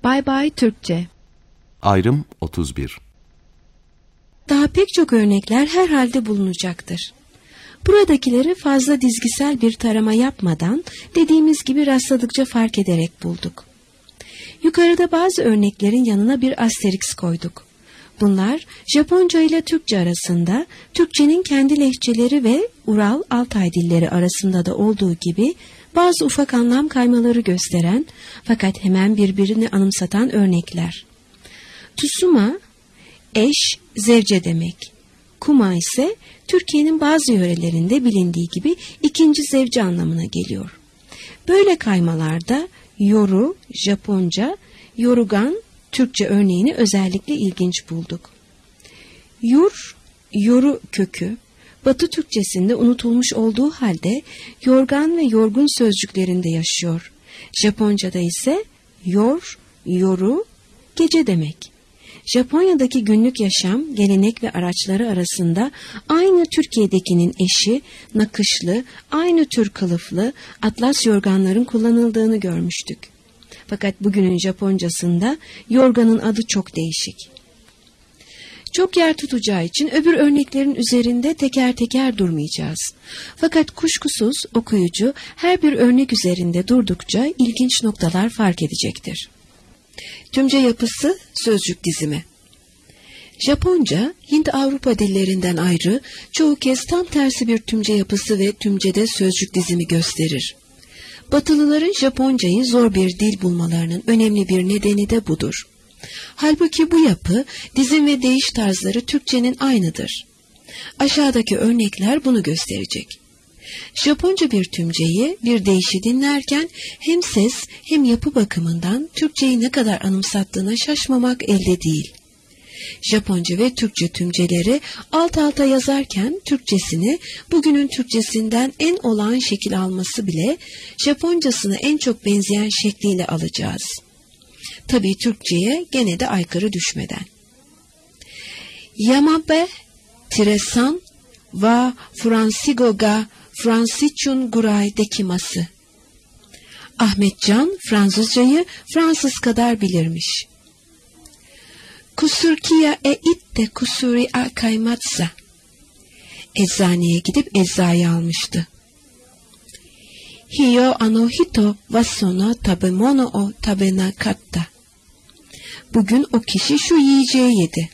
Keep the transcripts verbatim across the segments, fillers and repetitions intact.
Bay Bay Türkçe. Ayrım otuz bir. Daha pek çok örnekler herhalde bulunacaktır. Buradakileri fazla dizgisel bir tarama yapmadan dediğimiz gibi rastladıkça fark ederek bulduk. Yukarıda bazı örneklerin yanına bir asteriks koyduk. Bunlar Japonca ile Türkçe arasında, Türkçenin kendi lehçeleri ve Ural-Altay dilleri arasında da olduğu gibi bazı ufak anlam kaymaları gösteren fakat hemen birbirini anımsatan örnekler. Tsuma, eş, zevce demek. Kuma ise Türkiye'nin bazı yörelerinde bilindiği gibi ikinci zevce anlamına geliyor. Böyle kaymalarda yoru, Japonca, yorugan, Türkçe örneğini özellikle ilginç bulduk. Yur, yoru kökü, Batı Türkçesinde unutulmuş olduğu halde yorgan ve yorgun sözcüklerinde yaşıyor. Japonca'da ise yor, yoru, gece demek. Japonya'daki günlük yaşam, gelenek ve araçları arasında aynı Türkiye'dekinin eşi, nakışlı, aynı tür kılıflı, atlas yorganların kullanıldığını görmüştük. Fakat bugünün Japoncasında yorganın adı çok değişik. Çok yer tutacağı için öbür örneklerin üzerinde teker teker durmayacağız. Fakat kuşkusuz okuyucu her bir örnek üzerinde durdukça ilginç noktalar fark edecektir. Tümce yapısı, sözcük dizimi. Japonca, Hint-Avrupa dillerinden ayrı, çoğu kez tam tersi bir tümce yapısı ve tümcede sözcük dizimi gösterir. Batılıların Japoncayı zor bir dil bulmalarının önemli bir nedeni de budur. Halbuki bu yapı, dizim ve değiş tarzları Türkçenin aynıdır. Aşağıdaki örnekler bunu gösterecek. Japonca bir tümceyi, bir deyişi dinlerken hem ses hem yapı bakımından Türkçeyi ne kadar anımsattığına şaşmamak elde değil. Japonca ve Türkçe tümceleri alt alta yazarken Türkçesini bugünün Türkçesinden en olağan şekil alması bile Japoncasına en çok benzeyen şekliyle alacağız. Tabii Türkçe'ye gene de aykırı düşmeden. Yamabe, Tiresan ve Fransigo ga Fransızcun guray dekiması. Ahmetcan Fransızcayı Fransız kadar bilirmiş. Kusurkiya e itte kusuri a kaymatsa. Eczaneye gidip eczayı almıştı. Hiyo anohito vasono tabemono o tabena katta. Bugün o kişi şu yiyeceği yedi.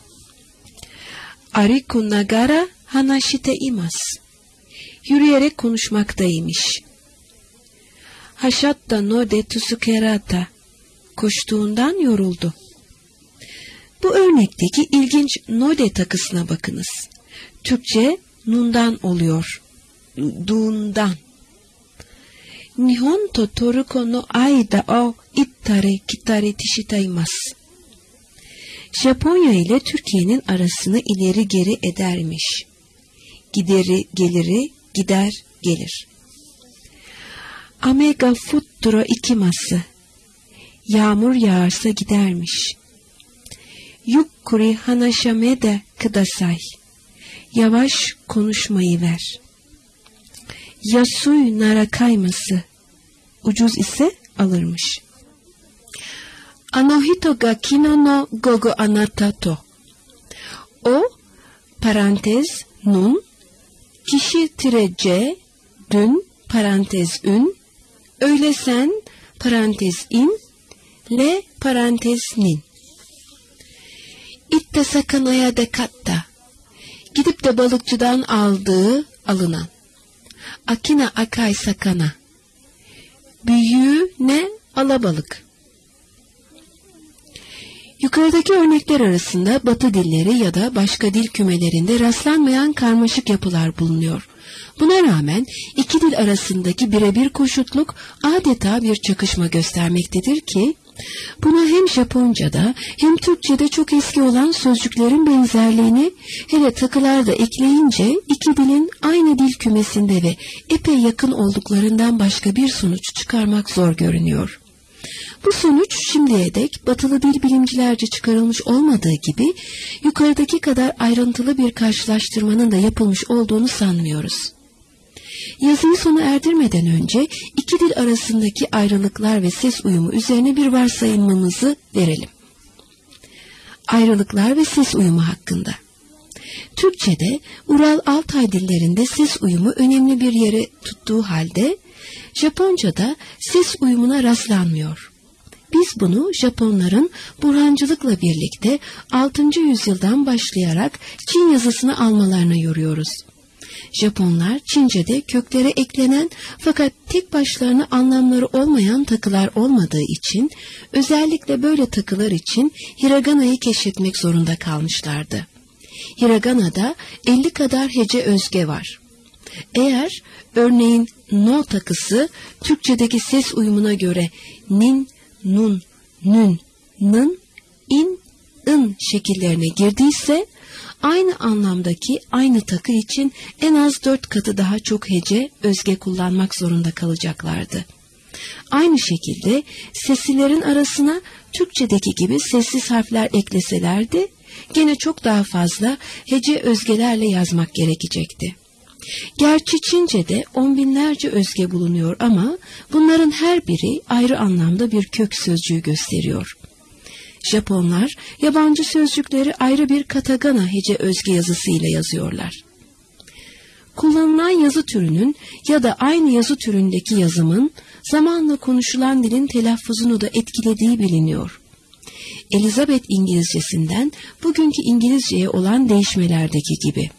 Ariku nagara hanashite imas. Yürüyerek konuşmaktaymış. Hashatta no de tsukerata. Koştuğundan yoruldu. Bu örnekteki ilginç node takısına bakınız. Türkçe nundan oluyor. Duundan. Nihon to toruko no aida o ittare kitare tishitaimasu. Japonya ile Türkiye'nin arasını ileri geri edermiş. Gideri geliri gider gelir. Ame ga futturo ikimasu. Yağmur yağarsa gidermiş. Yukkuri hanashamede kudasai. Yavaş konuşmayı ver. Yasui nara kayması. Ucuz ise alırmış. Anohito ga kino no gogo anata to. O parantez nun, kişi tire c, dün parantez ün, öyle sen parantez in, le parantez nin. İtte sakanaya de katta. Gidip de balıkçıdan aldığı, alınan. Akina akay sakana. Büyüğü ne? Alabalık. Yukarıdaki örnekler arasında Batı dilleri ya da başka dil kümelerinde rastlanmayan karmaşık yapılar bulunuyor. Buna rağmen iki dil arasındaki birebir koşutluk adeta bir çakışma göstermektedir ki, buna hem Japonca'da hem Türkçe'de çok eski olan sözcüklerin benzerliğini, hele takılar da ekleyince iki dilin aynı dil kümesinde ve epey yakın olduklarından başka bir sonuç çıkarmak zor görünüyor. Bu sonuç şimdiye dek batılı dil bilimcilerce çıkarılmış olmadığı gibi yukarıdaki kadar ayrıntılı bir karşılaştırmanın da yapılmış olduğunu sanmıyoruz. Yazıyı sona erdirmeden önce iki dil arasındaki ayrılıklar ve ses uyumu üzerine bir varsayımımızı verelim. Ayrılıklar ve ses uyumu hakkında. Türkçe'de Ural-Altay dillerinde ses uyumu önemli bir yere tuttuğu halde Japonca'da ses uyumuna rastlanmıyor. Biz bunu Japonların Burhancılıkla birlikte altıncı yüzyıldan başlayarak Çin yazısını almalarına yoruyoruz. Japonlar Çince'de köklere eklenen fakat tek başlarına anlamları olmayan takılar olmadığı için özellikle böyle takılar için Hiragana'yı keşfetmek zorunda kalmışlardı. Hiragana'da elli kadar hece özge var. Eğer örneğin no takısı Türkçedeki ses uyumuna göre nin, nun, nün, nın, in, ın şekillerine girdiyse aynı anlamdaki aynı takı için en az dört katı daha çok hece özge kullanmak zorunda kalacaklardı. Aynı şekilde seslilerin arasına Türkçedeki gibi sessiz harfler ekleselerdi gene çok daha fazla hece özgelerle yazmak gerekecekti. Gerçi Çince'de on binlerce özge bulunuyor ama bunların her biri ayrı anlamda bir kök sözcüğü gösteriyor. Japonlar yabancı sözcükleri ayrı bir katagana hece özge yazısıyla yazıyorlar. Kullanılan yazı türünün ya da aynı yazı türündeki yazımın zamanla konuşulan dilin telaffuzunu da etkilediği biliniyor. Elizabeth İngilizcesinden bugünkü İngilizceye olan değişmelerdeki gibi.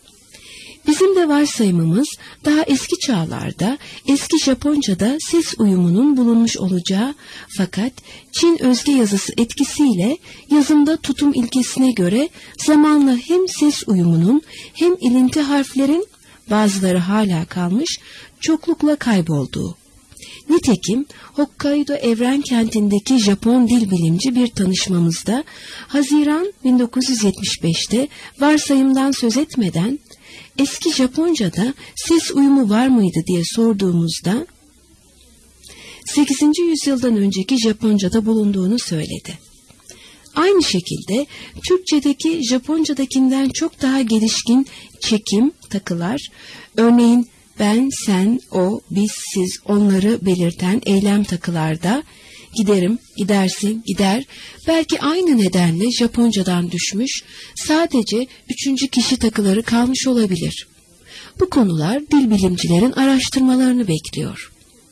Bizim de varsayımımız daha eski çağlarda eski Japonca'da ses uyumunun bulunmuş olacağı fakat Çin özge yazısı etkisiyle yazımda tutum ilkesine göre zamanla hem ses uyumunun hem ilinti harflerin bazıları hala kalmış çoklukla kaybolduğu. Nitekim Hokkaido Evren kentindeki Japon dil bilimci bir tanışmamızda Haziran bin dokuz yüz yetmiş beşte varsayımdan söz etmeden eski Japonca'da ses uyumu var mıydı diye sorduğumuzda sekizinci yüzyıldan önceki Japonca'da bulunduğunu söyledi. Aynı şekilde Türkçedeki Japonca'dakinden çok daha gelişkin çekim takılar, örneğin ben, sen, o, biz, siz, onları belirten eylem takılarda giderim, gidersin, gider, belki aynı nedenle Japoncadan düşmüş, sadece üçüncü kişi takıları kalmış olabilir. Bu konular dil bilimcilerin araştırmalarını bekliyor.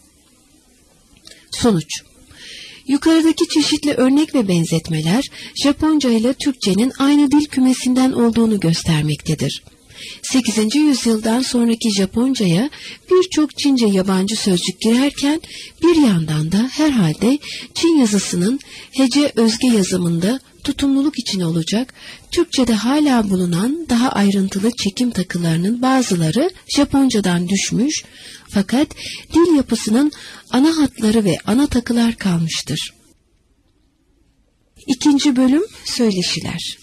Sonuç: yukarıdaki çeşitli örnek ve benzetmeler Japonca ile Türkçenin aynı dil kümesinden olduğunu göstermektedir. sekizinci yüzyıldan sonraki Japonca'ya birçok Çince yabancı sözcük girerken bir yandan da herhalde Çin yazısının hece özge yazımında tutumluluk için olacak Türkçe'de hala bulunan daha ayrıntılı çekim takılarının bazıları Japonca'dan düşmüş fakat dil yapısının ana hatları ve ana takılar kalmıştır. İkinci bölüm söyleşiler.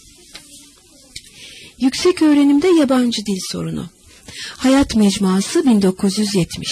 Yüksek öğrenimde yabancı dil sorunu. Hayat Mecmuası bin dokuz yüz yetmiş.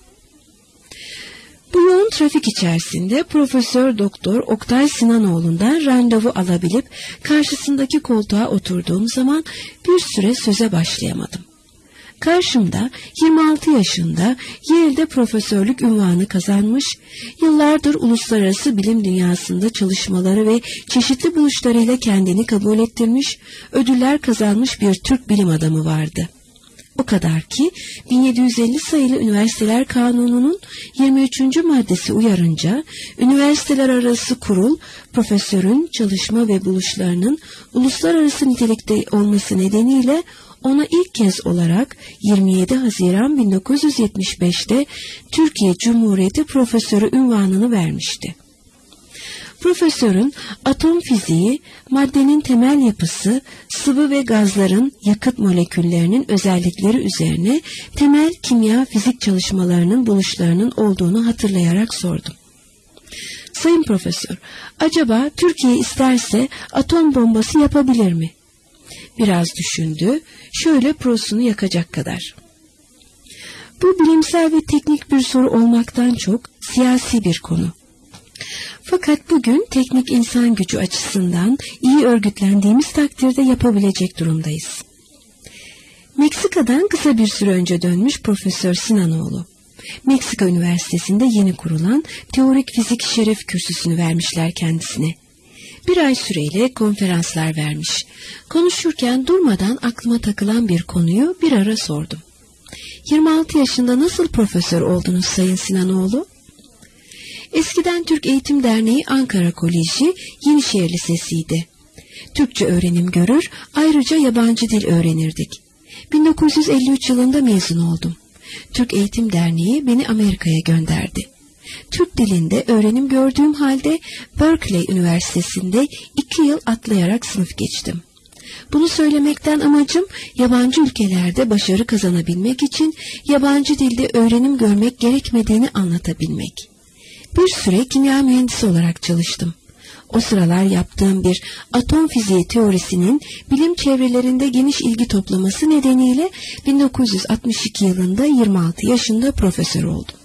Bu yoğun trafik içerisinde Profesör Doktor Oktay Sinanoğlu'ndan randevu alabilip karşısındaki koltuğa oturduğum zaman bir süre söze başlayamadım. Karşımda yirmi altı yaşında Yale'de profesörlük unvanı kazanmış, yıllardır uluslararası bilim dünyasında çalışmaları ve çeşitli buluşlarıyla kendini kabul ettirmiş, ödüller kazanmış bir Türk bilim adamı vardı. O kadar ki bin yedi yüz elli sayılı Üniversiteler Kanunu'nun yirmi üçüncü maddesi uyarınca üniversiteler arası kurul, profesörün çalışma ve buluşlarının uluslararası nitelikte olması nedeniyle ona ilk kez olarak yirmi yedi Haziran bin dokuz yüz yetmiş beşte Türkiye Cumhuriyeti Profesörü unvanını vermişti. Profesörün atom fiziği, maddenin temel yapısı, sıvı ve gazların yakıt moleküllerinin özellikleri üzerine temel kimya fizik çalışmalarının buluşlarının olduğunu hatırlayarak sordum. Sayın Profesör, acaba Türkiye isterse atom bombası yapabilir mi? Biraz düşündü, şöyle prosunu yakacak kadar. Bu bilimsel ve teknik bir soru olmaktan çok siyasi bir konu. Fakat bugün teknik insan gücü açısından iyi örgütlendiğimiz takdirde yapabilecek durumdayız. Meksika'dan kısa bir süre önce dönmüş Profesör Sinanoğlu. Meksika Üniversitesi'nde yeni kurulan teorik fizik şeref kürsüsünü vermişler kendisine. Bir ay süreyle konferanslar vermiş. Konuşurken durmadan aklıma takılan bir konuyu bir ara sordum. yirmi altı yaşında nasıl profesör oldunuz Sayın Sinanoğlu? Eskiden Türk Eğitim Derneği Ankara Koleji Yenişehir Lisesi'ydi. Türkçe öğrenim görür, ayrıca yabancı dil öğrenirdik. bin dokuz yüz elli üç yılında mezun oldum. Türk Eğitim Derneği beni Amerika'ya gönderdi. Türk dilinde öğrenim gördüğüm halde Berkeley Üniversitesi'nde iki yıl atlayarak sınıf geçtim. Bunu söylemekten amacım yabancı ülkelerde başarı kazanabilmek için yabancı dilde öğrenim görmek gerekmediğini anlatabilmek. Bir süre kimya mühendisi olarak çalıştım. O sıralar yaptığım bir atom fiziği teorisinin bilim çevrelerinde geniş ilgi toplaması nedeniyle bin dokuz yüz altmış iki yılında yirmi altı yaşında profesör oldum.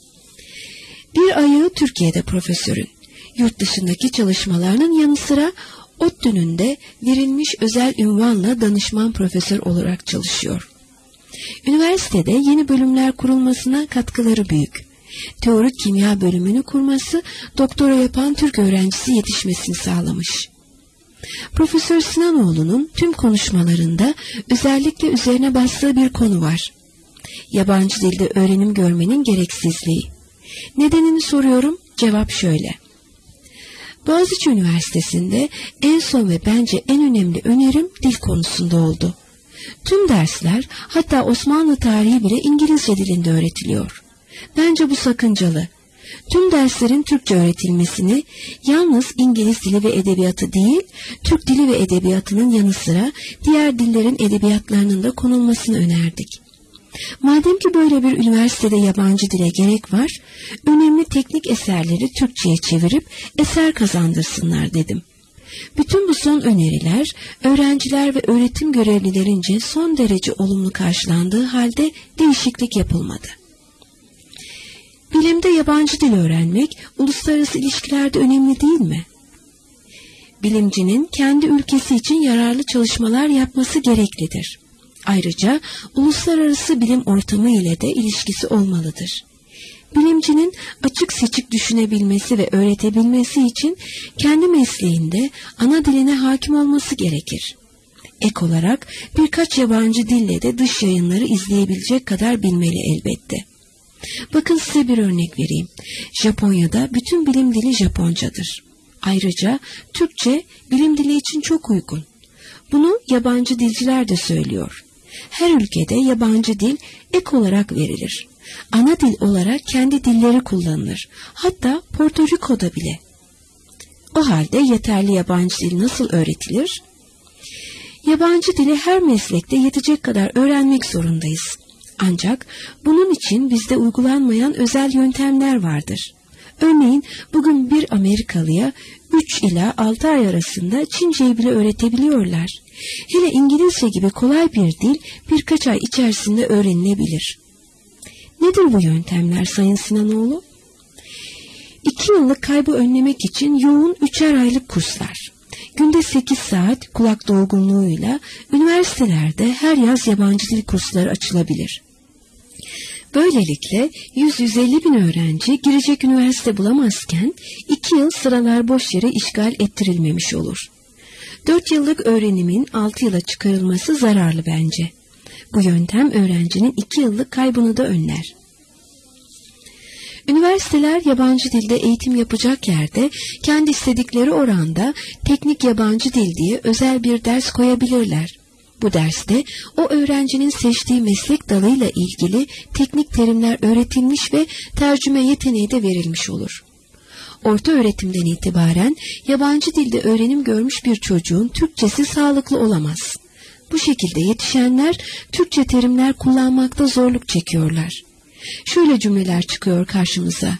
Bir ayağı Türkiye'de profesörün. Yurt dışındaki çalışmalarının yanı sıra ODTÜ'nün verilmiş özel ünvanla danışman profesör olarak çalışıyor. Üniversitede yeni bölümler kurulmasına katkıları büyük. Teorik kimya bölümünü kurması doktora yapan Türk öğrencisi yetişmesini sağlamış. Profesör Sinanoğlu'nun tüm konuşmalarında özellikle üzerine bastığı bir konu var. Yabancı dilde öğrenim görmenin gereksizliği. Nedenini soruyorum, cevap şöyle. Boğaziçi Üniversitesi'nde en son ve bence en önemli önerim dil konusunda oldu. Tüm dersler, hatta Osmanlı tarihi bile İngilizce dilinde öğretiliyor. Bence bu sakıncalı. Tüm derslerin Türkçe öğretilmesini, yalnız İngiliz dili ve edebiyatı değil, Türk dili ve edebiyatının yanı sıra diğer dillerin edebiyatlarının da konulmasını önerdik. Madem ki böyle bir üniversitede yabancı dile gerek var, önemli teknik eserleri Türkçe'ye çevirip eser kazandırsınlar dedim. Bütün bu son öneriler, öğrenciler ve öğretim görevlilerince son derece olumlu karşılandığı halde değişiklik yapılmadı. Bilimde yabancı dil öğrenmek, uluslararası ilişkilerde önemli değil mi? Bilimcinin kendi ülkesi için yararlı çalışmalar yapması gereklidir. Ayrıca uluslararası bilim ortamı ile de ilişkisi olmalıdır. Bilimcinin açık seçik düşünebilmesi ve öğretebilmesi için kendi mesleğinde ana diline hakim olması gerekir. Ek olarak birkaç yabancı dille de dış yayınları izleyebilecek kadar bilmeli elbette. Bakın size bir örnek vereyim. Japonya'da bütün bilim dili Japoncadır. Ayrıca Türkçe bilim dili için çok uygun. Bunu yabancı dilciler de söylüyor. Her ülkede yabancı dil ek olarak verilir. Ana dil olarak kendi dilleri kullanılır. Hatta Porto Rico'da bile. O halde yeterli yabancı dil nasıl öğretilir? Yabancı dili her meslekte yetecek kadar öğrenmek zorundayız. Ancak bunun için bizde uygulanmayan özel yöntemler vardır. Örneğin bugün bir Amerikalıya üç ila altı ay arasında Çince'yi bile öğretebiliyorlar. Hele İngilizce gibi kolay bir dil birkaç ay içerisinde öğrenilebilir. Nedir bu yöntemler Sayın Sinanoğlu? İki yıllık kaybı önlemek için yoğun üçer aylık kurslar. Günde sekiz saat kulak dolgunluğuyla üniversitelerde her yaz yabancı dil kursları açılabilir. Böylelikle yüz yüz elli bin öğrenci girecek üniversite bulamazken iki yıl sıralar boş yere işgal ettirilmemiş olur. Dört yıllık öğrenimin altı yıla çıkarılması zararlı bence. Bu yöntem öğrencinin iki yıllık kaybını da önler. Üniversiteler yabancı dilde eğitim yapacak yerde kendi istedikleri oranda teknik yabancı dil diye özel bir ders koyabilirler. Bu derste o öğrencinin seçtiği meslek dalıyla ilgili teknik terimler öğretilmiş ve tercüme yeteneği de verilmiş olur. Orta öğretimden itibaren yabancı dilde öğrenim görmüş bir çocuğun Türkçesi sağlıklı olamaz. Bu şekilde yetişenler Türkçe terimler kullanmakta zorluk çekiyorlar. Şöyle cümleler çıkıyor karşımıza.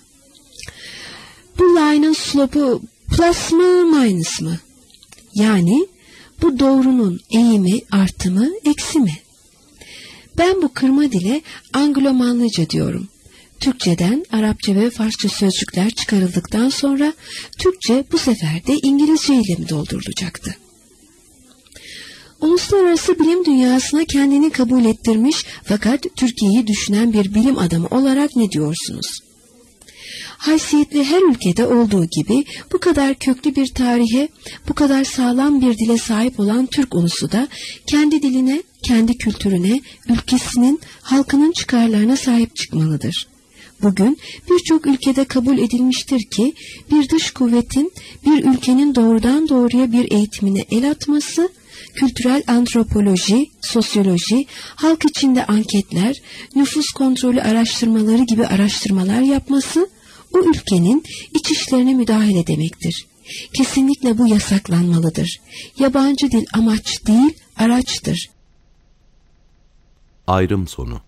Bu line'ın slope'u plus mı minus mı? Yani bu doğrunun eğimi artı mı eksi mi? Ben bu kırma dile Anglo-Manlıca diyorum. Türkçeden Arapça ve Farsça sözcükler çıkarıldıktan sonra Türkçe bu sefer de İngilizce ile mi doldurulacaktı? Uluslararası bilim dünyasına kendini kabul ettirmiş fakat Türkiye'yi düşünen bir bilim adamı olarak ne diyorsunuz? Haysiyetli her ülkede olduğu gibi bu kadar köklü bir tarihe, bu kadar sağlam bir dile sahip olan Türk ulusu da kendi diline, kendi kültürüne, ülkesinin, halkının çıkarlarına sahip çıkmalıdır. Bugün birçok ülkede kabul edilmiştir ki bir dış kuvvetin bir ülkenin doğrudan doğruya bir eğitimine el atması, kültürel antropoloji, sosyoloji, halk içinde anketler, nüfus kontrolü araştırmaları gibi araştırmalar yapması, o ülkenin iç işlerine müdahale demektir. Kesinlikle bu yasaklanmalıdır. Yabancı dil amaç değil, araçtır. Ayrım sonu.